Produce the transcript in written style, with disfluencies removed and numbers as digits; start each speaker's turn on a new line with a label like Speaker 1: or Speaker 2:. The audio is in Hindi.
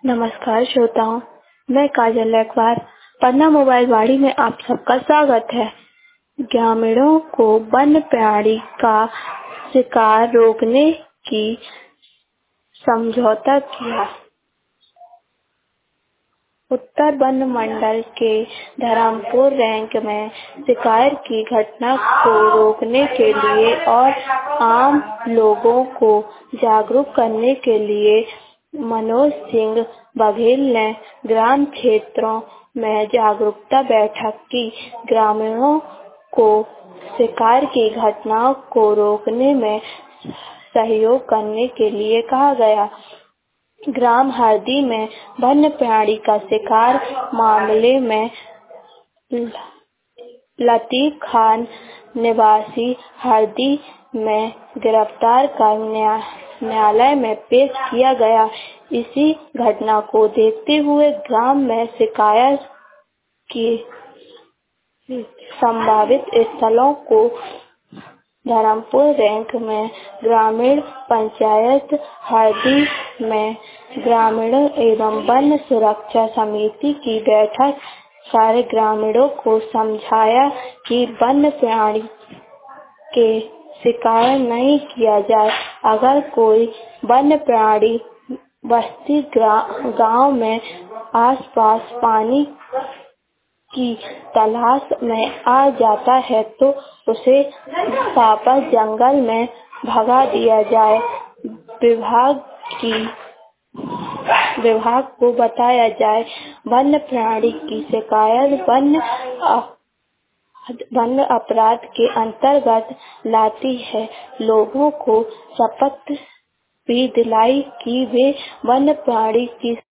Speaker 1: नमस्कार श्रोताओं, मैं काजल लखवार पन्ना मोबाइल वाड़ी में आप सबका स्वागत है। ग्रामीणों को वन्य प्राणी का शिकार रोकने की समझौता किया। उत्तर वन मंडल के धरमपुर रैंक में शिकार की घटना को रोकने के लिए और आम लोगों को जागरूक करने के लिए मनोज सिंह बघेल ने ग्राम क्षेत्रों में जागरूकता बैठक की। ग्रामीणों को शिकार की घटनाओं को रोकने में सहयोग करने के लिए कहा गया। ग्राम हरदी में वन्य प्राणी का शिकार मामले में लतीफ खान निवासी हरदी में गिरफ्तार कर न्यायालय में पेश किया गया। इसी घटना को देखते हुए ग्राम में शिकायत की संभावित स्थलों को धरमपुर रैंक में ग्रामीण पंचायत हरदी में ग्रामीणों एवं वन्य सुरक्षा समिति की बैठक कर ग्रामीणों को समझाया कि वन्य प्राणी के शिकार नहीं किया जाए। अगर कोई वन्य प्राणी बस्ती गांव में आसपास पानी की तलाश में आ जाता है तो उसे वापस जंगल में भगा दिया जाए। विभाग को बताया जाए। वन्य प्राणी की शिकायत वन्य अपराध के अंतर्गत लाती है। लोगों को शपथ भी दिलाई कि वे वन्य प्राणी की